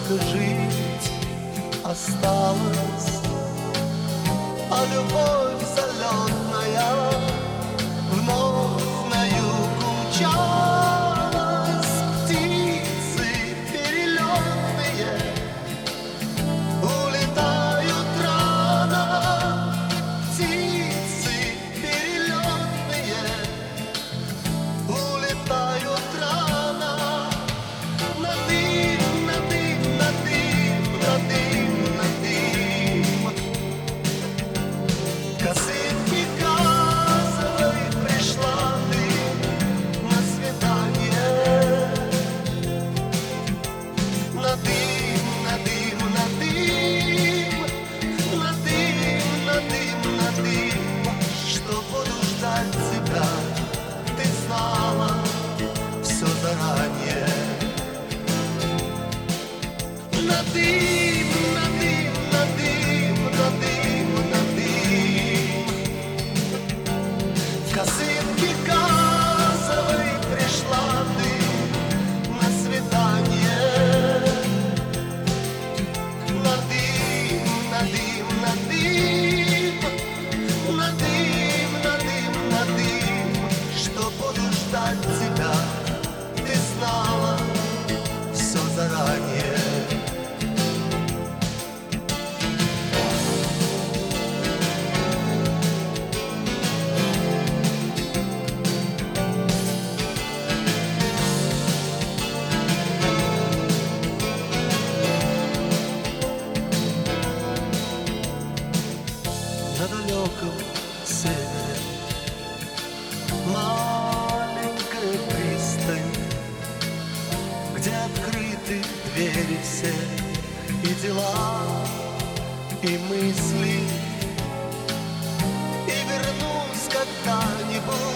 только жить осталось, а любовь залетная вновь на юг умчалась. Птицы перелетные улетают рано, птицы перелетные улетают рано. Надым, надым, надым, надым, надым. Косынки газовой пришла ты на свидание. Надым, надым, надым, надым, надым, надым. Что буду ждать тебя, ты знала все заранее. Надым, надым, надым, надым, надым. В косынке газовой пришла ты на свидание. Надым, надым, надым, надым, надым, надым. Что буду ждать тебя, ты знала все заранее. На далеком севере маленькая пристань, где открыты двери все, и дела, и мысли. И вернусь когда-нибудь